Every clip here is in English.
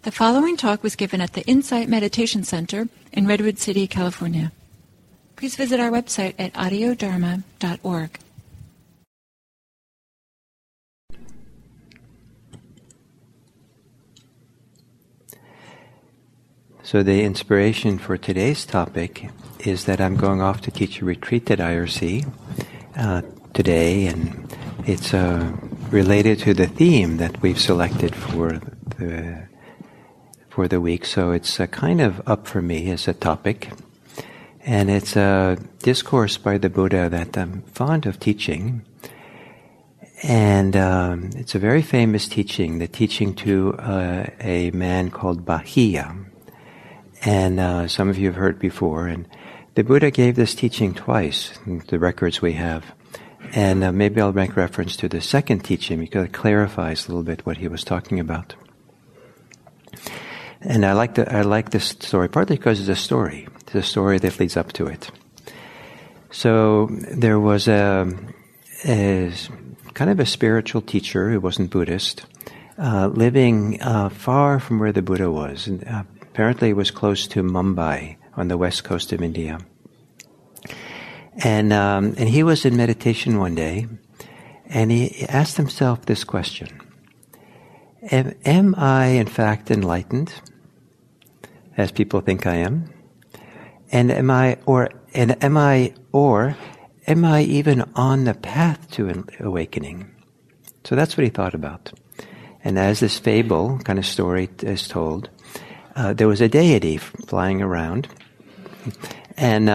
The following talk was given at the Insight Meditation Center in Redwood City, California. Please visit our website at audiodharma.org. So the inspiration for today's topic is that I'm going off to teach a retreat at IRC today, and it's related to the theme that we've selected for the week. So it's kind of up for me as a topic, and it's a discourse by the Buddha that I'm fond of teaching, and it's a very famous teaching, the teaching to a man called Bahiya. And some of you have heard before, and the Buddha gave this teaching twice, the records we have. And maybe I'll make reference to the second teaching because it clarifies a little bit what he was talking about. And I like this story, partly because it's a story. It's a story that leads up to it. So there was a kind of a spiritual teacher who wasn't Buddhist, living far from where the Buddha was. And, apparently it was close to Mumbai on the west coast of India. And he was in meditation one day, and he asked himself this question: Am I in fact enlightened, as people think I am? And am I even on the path to awakening? So that's what he thought about. And as this fable kind of story is told, there was a deity flying around, and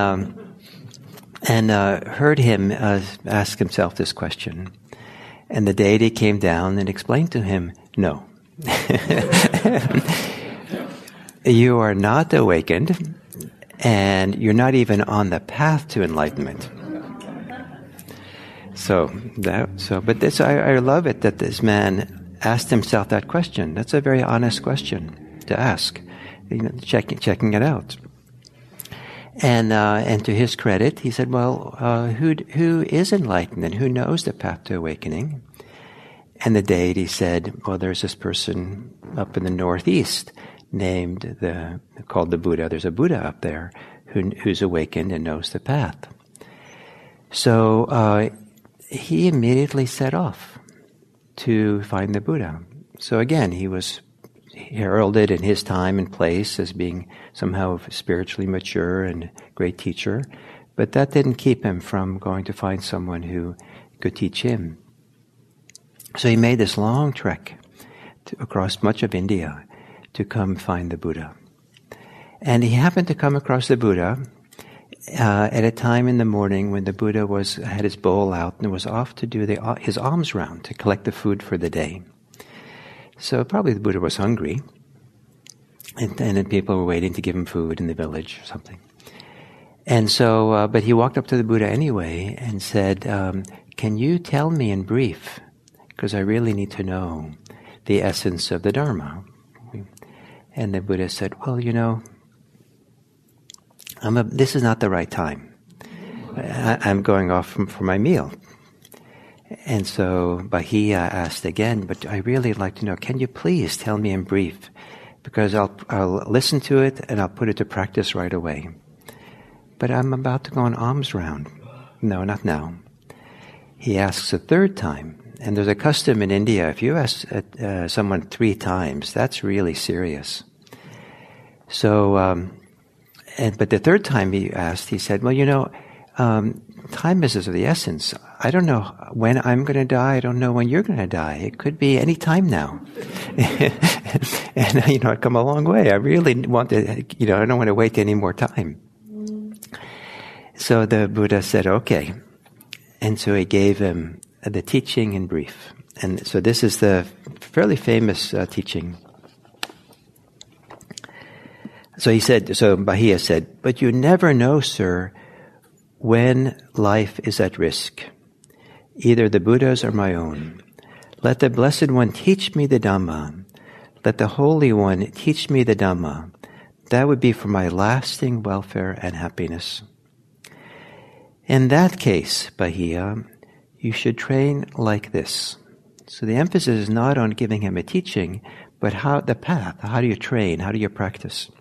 heard him ask himself this question. And the deity came down and explained to him, no. You are not awakened, and you're not even on the path to enlightenment. I love it that this man asked himself that question. That's a very honest question to ask. Checking it out. And to his credit, he said, well, who is enlightened and who knows the path to awakening? And the deity said, well, there's this person up in the northeast called the Buddha. There's a Buddha up there who's awakened and knows the path. So he immediately set off to find the Buddha. So again, he was heralded in his time and place as being somehow spiritually mature and a great teacher, but that didn't keep him from going to find someone who could teach him. So he made this long trek across much of India to come find the Buddha. And he happened to come across the Buddha at a time in the morning when the Buddha had his bowl out and was off to do his alms round to collect the food for the day. So probably the Buddha was hungry, and then people were waiting to give him food in the village or something. And so, but he walked up to the Buddha anyway and said, can you tell me in brief, because I really need to know the essence of the Dharma. And the Buddha said, well, this is not the right time. I'm going off for my meal. And so Bahiya asked again, but I really like to know, can you please tell me in brief? Because I'll listen to it and I'll put it to practice right away. But I'm about to go on alms round. No, not now. He asks a third time. And there's a custom in India, if you ask someone 3 times, that's really serious. So, but the third time he asked, he said, well, time is of the essence. I don't know when I'm going to die. I don't know when you're going to die. It could be any time now. And, I've come a long way. I really want to, I don't want to wait any more time. So the Buddha said, okay. And so he gave him the teaching in brief. And so this is the fairly famous teaching. So Bahiya said, but you never know, sir, when life is at risk, either the Buddha's or my own. Let the Blessed One teach me the Dhamma. Let the Holy One teach me the Dhamma. That would be for my lasting welfare and happiness. In that case, Bahiya, you should train like this. So the emphasis is not on giving him a teaching, But how the path? How do you train? How do you practice?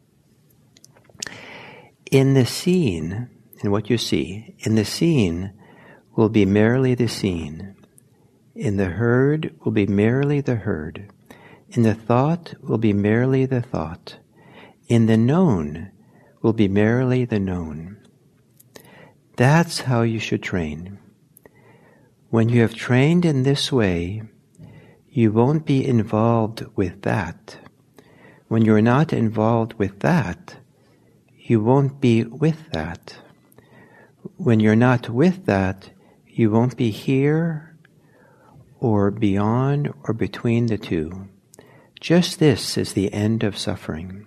In the scene, in what you see, in the scene will be merely the scene. In the heard will be merely the heard. In the thought will be merely the thought. In the known will be merely the known. That's how you should train. When you have trained in this way, you won't be involved with that. When you're not involved with that, you won't be with that. When you're not with that, you won't be here or beyond or between the two. Just this is the end of suffering.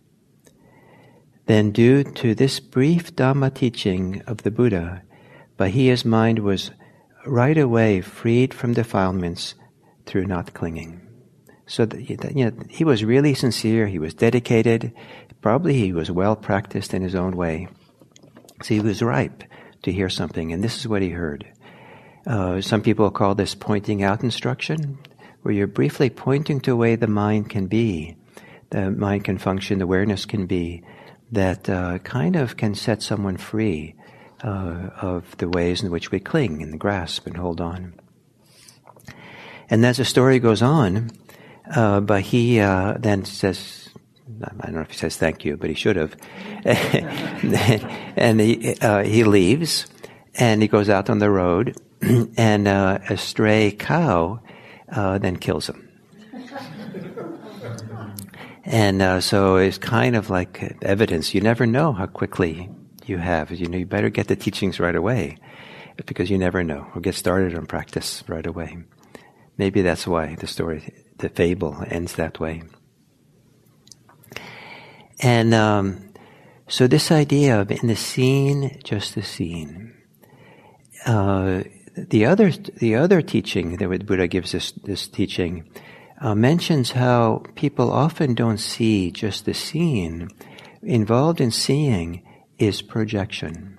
Then due to this brief Dhamma teaching of the Buddha, Bahia's mind was right away freed from defilements through not clinging. So that, he was really sincere, he was dedicated, probably he was well practiced in his own way. So he was ripe to hear something, and this is what he heard. Some people call this pointing out instruction, where you're briefly pointing to a way the mind can be, the mind can function, the awareness can be, that kind of can set someone free of the ways in which we cling and grasp and hold on. And as the story goes on, Bahia then says, I don't know if he says thank you, but he should have. And he leaves, and he goes out on the road, and a stray cow then kills him. And so it's kind of like evidence. You never know how quickly you have. You better get the teachings right away, because you never know. Or get started on practice right away. Maybe that's why the story, the fable, ends that way. And so this idea of in the scene, just the scene. The other teaching that the Buddha gives this teaching mentions how people often don't see just the scene. Involved in seeing is projection.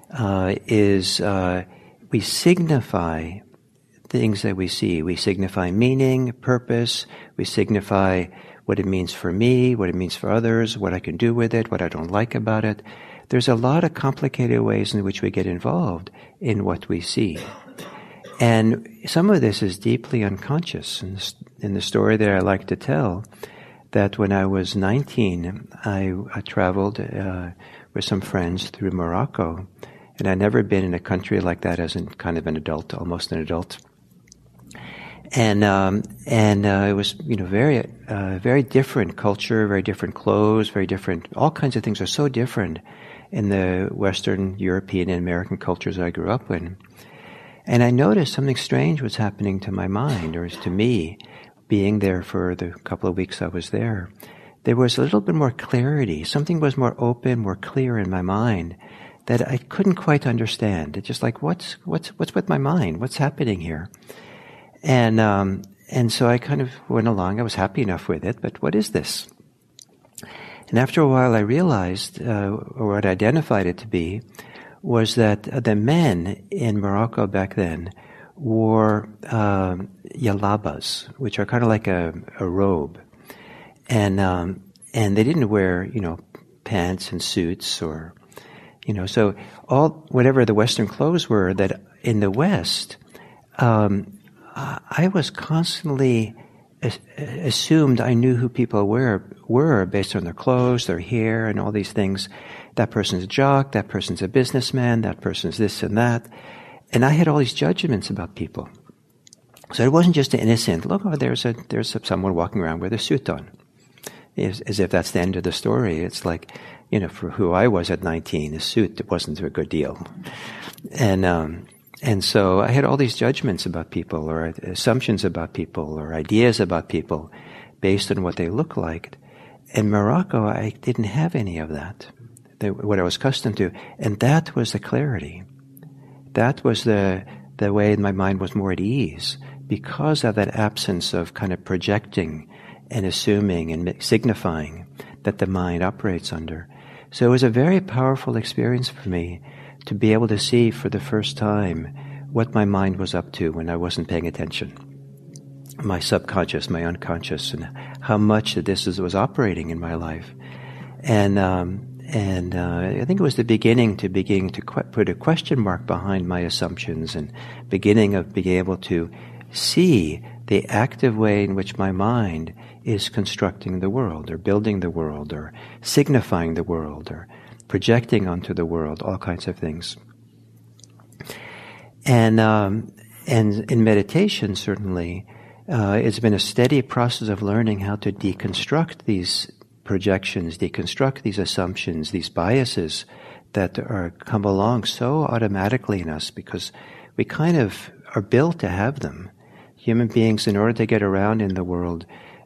We signify things that we see. We signify meaning, purpose. We signify what it means for me, what it means for others, what I can do with it, what I don't like about it. There's a lot of complicated ways in which we get involved in what we see. And some of this is deeply unconscious. In the story that I like to tell, that when I was 19, I traveled with some friends through Morocco, and I'd never been in a country like that as kind of an adult, almost an adult. And it was, very different culture, very different clothes, very different, all kinds of things are so different in the Western European and American cultures I grew up in. And I noticed something strange was happening to my mind, or to me, being there for the couple of weeks I was there. There was a little bit more clarity. Something was more open, more clear in my mind that I couldn't quite understand. It's just like, what's with my mind? What's happening here? And so I kind of went along. I was happy enough with it, but what is this? And after a while I realized, or what I identified it to be, was that the men in Morocco back then wore yalabas, which are kind of like a robe. And they didn't wear, pants and suits or, so whatever the Western clothes were, that in the West, I was constantly assumed I knew who people were based on their clothes, their hair, and all these things. That person's a jock, that person's a businessman, that person's this and that. And I had all these judgments about people. So it wasn't just an innocent, look, there's someone walking around with a suit on. As if that's the end of the story. It's like, for who I was at 19, a suit wasn't a good deal. And so I had all these judgments about people, or assumptions about people, or ideas about people based on what they look like. In Morocco, I didn't have any of that, what I was accustomed to. And that was the clarity. That was the way my mind was more at ease, because of that absence of kind of projecting and assuming and signifying that the mind operates under. So it was a very powerful experience for me to be able to see for the first time what my mind was up to when I wasn't paying attention. my subconscious, my unconscious, and how much that this was operating in my life. And I think it was the beginning to put a question mark behind my assumptions, and beginning of being able to see the active way in which my mind is constructing the world, or building the world, or signifying the world, or projecting onto the world, all kinds of things. And in meditation, certainly, it's been a steady process of learning how to deconstruct these projections, deconstruct these assumptions, these biases that come along so automatically in us, because we kind of are built to have them. Human beings, in order to get around in the world,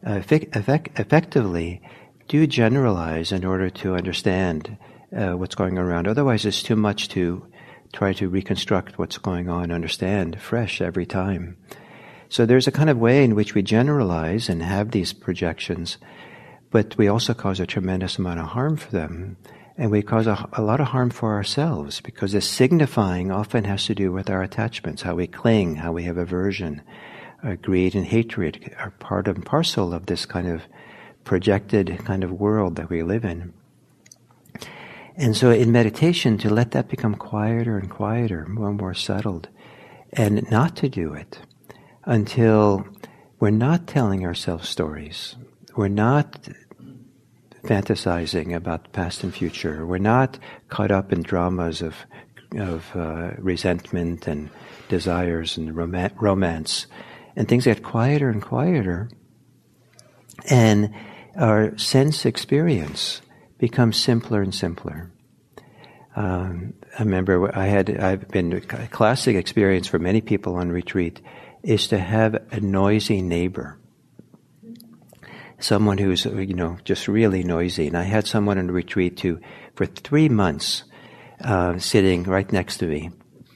effectively do generalize in order to understand what's going around. Otherwise, it's too much to try to reconstruct what's going on, understand fresh every time. So there's a kind of way in which we generalize and have these projections, but we also cause a tremendous amount of harm for them. And we cause a lot of harm for ourselves, because the signifying often has to do with our attachments, how we cling, how we have aversion. Greed and hatred are part and parcel of this kind of projected kind of world that we live in. And so in meditation, to let that become quieter and quieter, more and more settled, and not to do it until we're not telling ourselves stories. We're not fantasizing about past and future. We're not caught up in dramas of resentment and desires and romance. And things get quieter and quieter, and our sense experience becomes simpler and simpler. I remember I've been a classic experience for many people on retreat is to have a noisy neighbor. Someone who's, just really noisy. And I had someone on retreat for 3 months, sitting right next to me.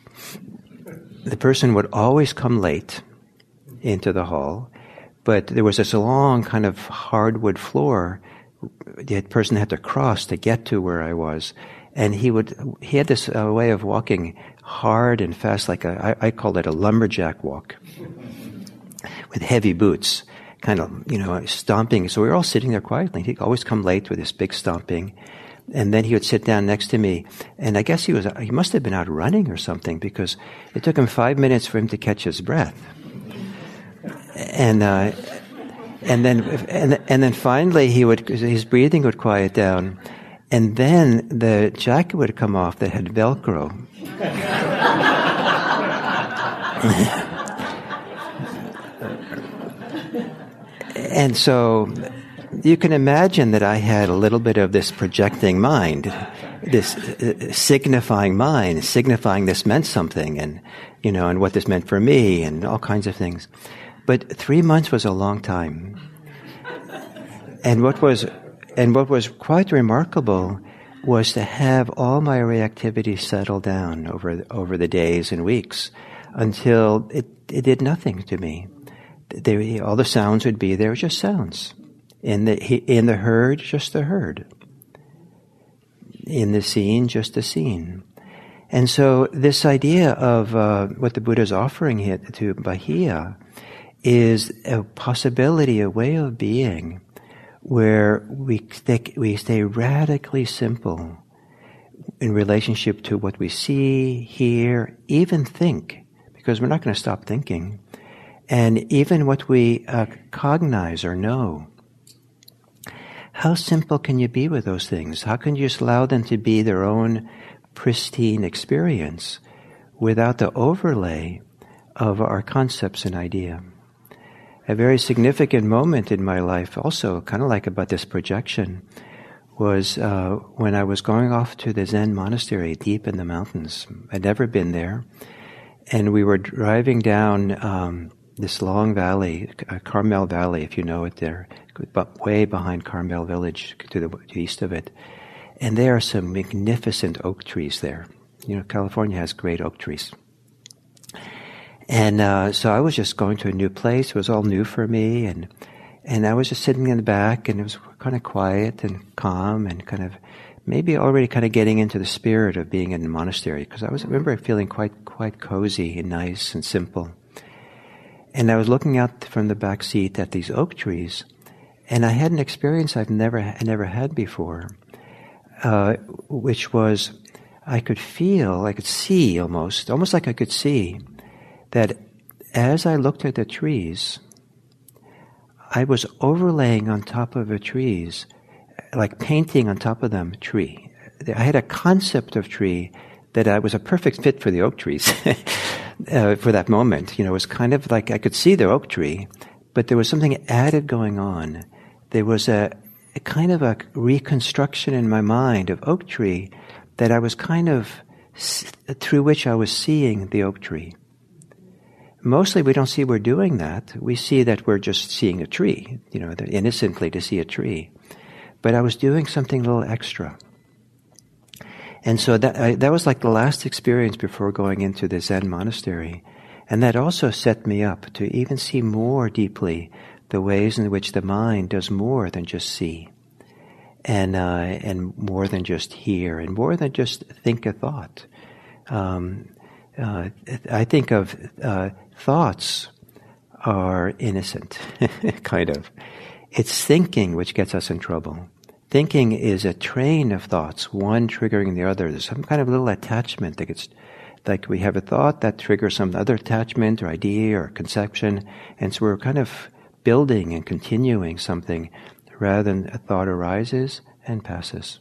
The person would always come late into the hall, but there was this long kind of hardwood floor the person had to cross to get to where I was. And he had this way of walking hard and fast, like I called it a lumberjack walk, with heavy boots, kind of, stomping. So we were all sitting there quietly. He'd always come late with this big stomping. And then he would sit down next to me. And I guess he must have been out running or something, because it took him 5 minutes for him to catch his breath. And then finally his breathing would quiet down, and then the jacket would come off that had Velcro. And so you can imagine that I had a little bit of this projecting mind, this signifying mind, signifying this meant something, and and what this meant for me, and all kinds of things. But 3 months was a long time. And what was quite remarkable was to have all my reactivity settle down over the days and weeks, until it did nothing to me. All the sounds would be there, just sounds. In the herd, just the herd. In the scene, just the scene. And so this idea of what the Buddha is offering here to Bahiya is a possibility, a way of being, where we stay radically simple in relationship to what we see, hear, even think, because we're not going to stop thinking, and even what we cognize or know. How simple can you be with those things? How can you just allow them to be their own pristine experience without the overlay of our concepts and idea? A very significant moment in my life, also kind of like about this projection, was when I was going off to the Zen monastery deep in the mountains. I'd never been there. And we were driving down this long valley, Carmel Valley, if you know it there, but way behind Carmel Village to the east of it. And there are some magnificent oak trees there. California has great oak trees. And so I was just going to a new place. It was all new for me. And I was just sitting in the back, and it was kind of quiet and calm, and kind of maybe already kind of getting into the spirit of being in the monastery, because I remember feeling quite cozy and nice and simple. And I was looking out from the back seat at these oak trees, and I had an experience I've never had before, which was I could see almost like I could see that as I looked at the trees, I was overlaying on top of the trees, like painting on top of them, tree. I had a concept of tree that was a perfect fit for the oak trees for that moment. It was kind of like I could see the oak tree, but there was something added going on. There was a kind of a reconstruction in my mind of oak tree that I was kind of, through which I was seeing the oak tree. Mostly we don't see we're doing that. We see that we're just seeing a tree, innocently to see a tree. But I was doing something a little extra. And so that was like the last experience before going into the Zen monastery. And that also set me up to even see more deeply the ways in which the mind does more than just see. And more than just hear, and more than just think a thought. I think of thoughts are innocent, kind of. It's thinking which gets us in trouble. Thinking is a train of thoughts, one triggering the other. There's some kind of little attachment that gets, like we have a thought that triggers some other attachment or idea or conception, and so we're kind of building and continuing something rather than a thought arises and passes.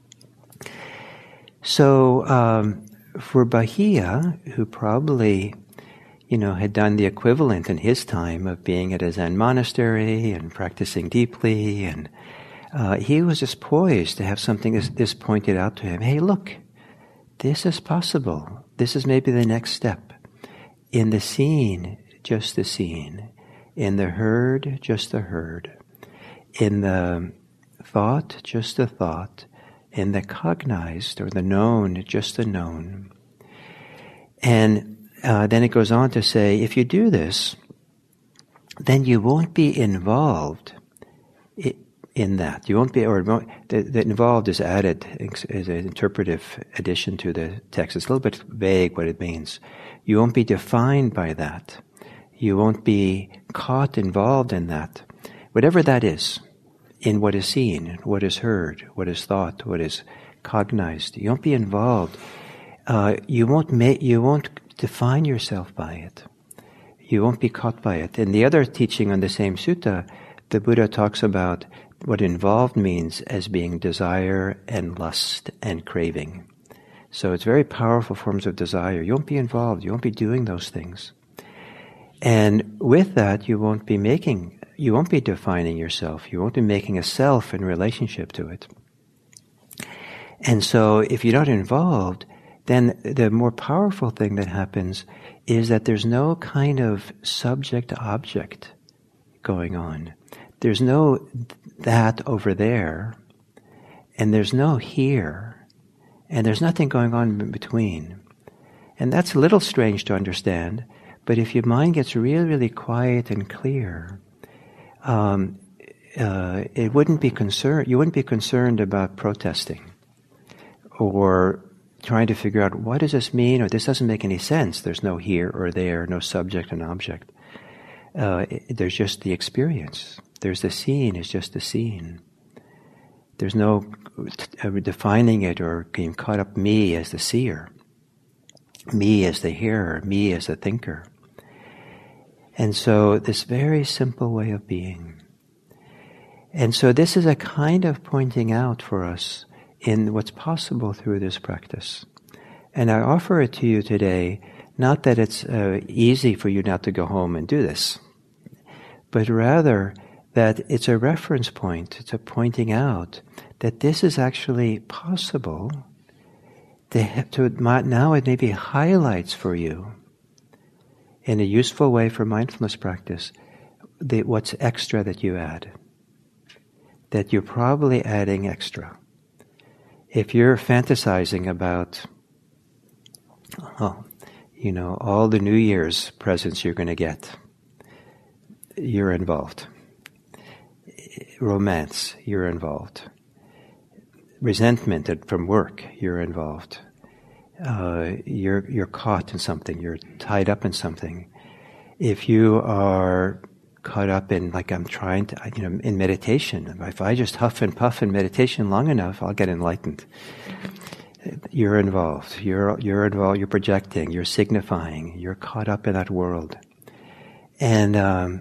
So for Bahia, who probably, had done the equivalent in his time of being at a Zen monastery and practicing deeply, and he was just poised to have something this pointed out to him. Hey, look, this is possible. This is maybe the next step. In the seen, just the seen. In the heard, just the heard. In the thought, just the thought. In the cognized, or the known, just the known. And then it goes on to say, if you do this, then you won't be involved in that. You won't be, or the involved is added as an interpretive addition to the text. It's a little bit vague what it means. You won't be defined by that. You won't be caught involved in that. Whatever that is, in what is seen, what is heard, what is thought, what is cognized. You won't be involved. You won't define yourself by it. You won't be caught by it. In the other teaching on the same sutta, the Buddha talks about what involved means as being desire and lust and craving. So it's very powerful forms of desire. You won't be involved. You won't be doing those things. And with that, you won't be defining yourself. You won't be making a self in relationship to it. And so if you're not involved, then the more powerful thing that happens is that there's no kind of subject-object going on. There's no that over there, and there's no here, and there's nothing going on in between. And that's a little strange to understand, but if your mind gets really, really quiet and clear, you wouldn't be concerned about protesting or trying to figure out what does this mean, or this doesn't make any sense. There's no here or there, no subject and object. There's just the experience. There's the seen, it's just the seen. There's no defining it or getting caught up me as the seer, me as the hearer, me as the thinker. And so this very simple way of being. And so this is a kind of pointing out for us in what's possible through this practice. And I offer it to you today, not that it's easy for you now to go home and do this, but rather that it's a reference point. It's a pointing out that this is actually possible. Now it maybe highlights for you, in a useful way for mindfulness practice, what's extra that you add. That you're probably adding extra. If you're fantasizing about, all the New Year's presents you're going to get, you're involved. Romance, you're involved. Resentment from work, you're involved. You're caught in something, you're tied up in something. If you are caught up in, like I'm trying to, in meditation, if I just huff and puff in meditation long enough, I'll get enlightened. You're involved. You're involved. You're projecting. You're signifying. You're caught up in that world. And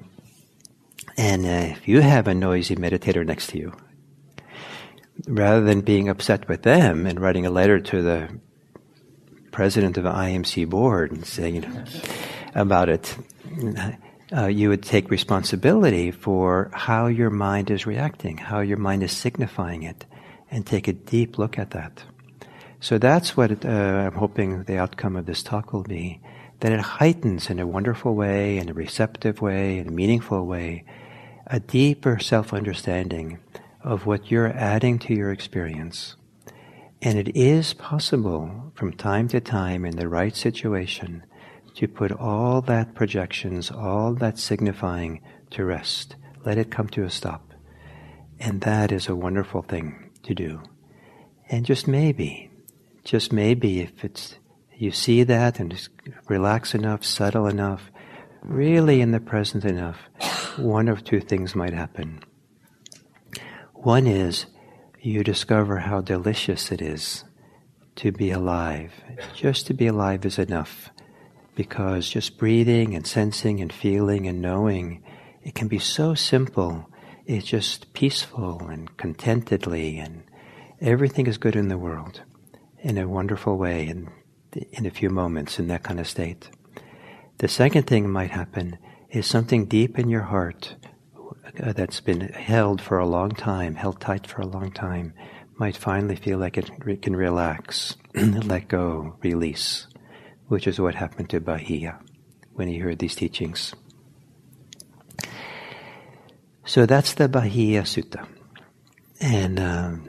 if you have a noisy meditator next to you, rather than being upset with them and writing a letter to the president of the IMC board and saying about it, you would take responsibility for how your mind is reacting, how your mind is signifying it, and take a deep look at that. So that's what I'm hoping the outcome of this talk will be, that it heightens in a wonderful way, in a receptive way, in a meaningful way, a deeper self-understanding of what you're adding to your experience. And it is possible from time to time in the right situation to put all that projections, all that signifying to rest. Let it come to a stop. And that is a wonderful thing to do. And just maybe, if you see that and just relax enough, settle enough, really in the present enough, one of two things might happen. One is you discover how delicious it is to be alive. Just to be alive is enough, because just breathing and sensing and feeling and knowing, it can be so simple. It's just peaceful and contentedly, and everything is good in the world in a wonderful way in a few moments in that kind of state. The second thing might happen is something deep in your heart that's been held for a long time, held tight for a long time, might finally feel like it can relax, let go, release, which is what happened to Bahia when he heard these teachings. So that's the Bahia Sutta. And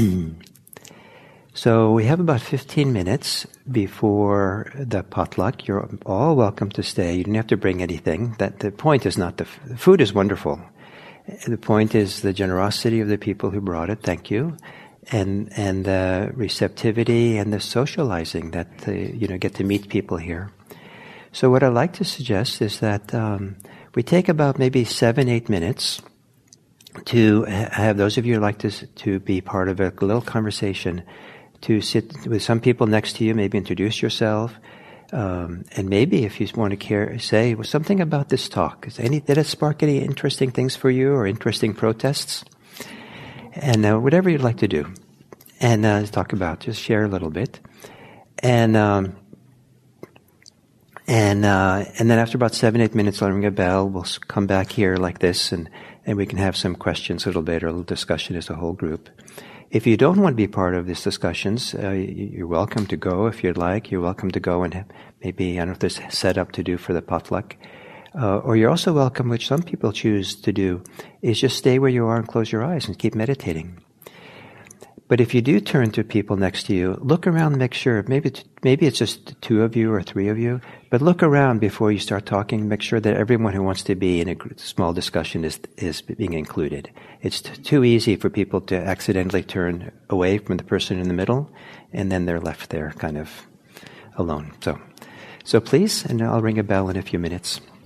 so we have about 15 minutes before the potluck. You're all welcome to stay. You don't have to bring anything. The point is not the food is wonderful. The point is the generosity of the people who brought it. Thank you. And the receptivity and the socializing that get to meet people here. So what I'd like to suggest is that we take about maybe 7-8 minutes to have those of you who like to be part of a little conversation, to sit with some people next to you, maybe introduce yourself, and maybe if you want to say something about this talk. Did it spark any interesting things for you or interesting protests? And whatever you'd like to do. And talk about, just share a little bit. And then after about 7-8 minutes, I'll ring a bell. We'll come back here like this, and we can have some questions a little bit, or a little discussion as a whole group. If you don't want to be part of these discussions, you're welcome to go if you'd like. You're welcome to go and maybe, I don't know if there's set up to do for the potluck. Or you're also welcome, which some people choose to do, is just stay where you are and close your eyes and keep meditating. But if you do turn to people next to you, look around and make sure, maybe it's just 2 of you or 3 of you, but look around before you start talking. Make sure that everyone who wants to be in a small discussion is being included. It's too easy for people to accidentally turn away from the person in the middle, and then they're left there kind of alone. So please, and I'll ring a bell in a few minutes.